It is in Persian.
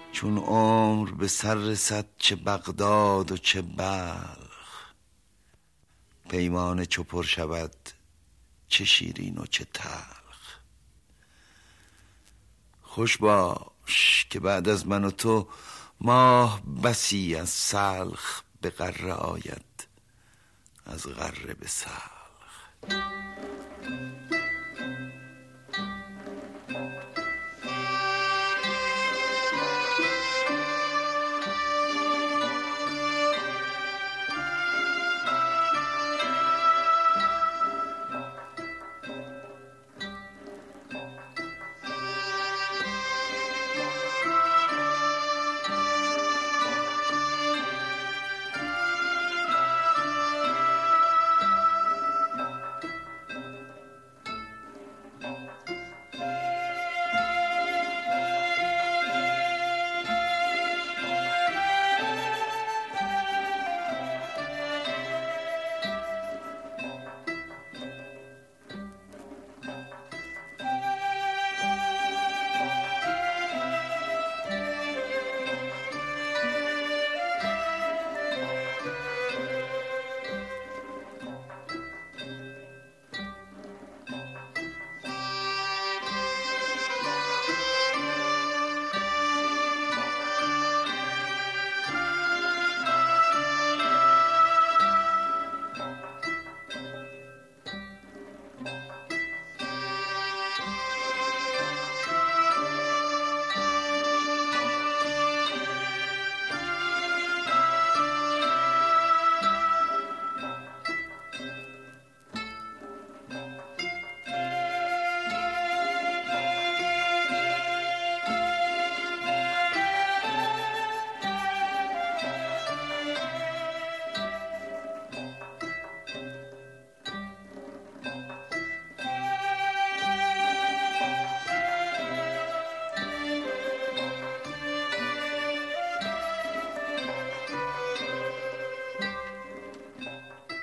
چون عمر به سر رسد چه بغداد و چه بلخ، پیمانه چو پر شود چه شیرین و چه تلخ. خوش باش که بعد از من و تو ماه بسی از سلخ به غره آید از غره به سلخ.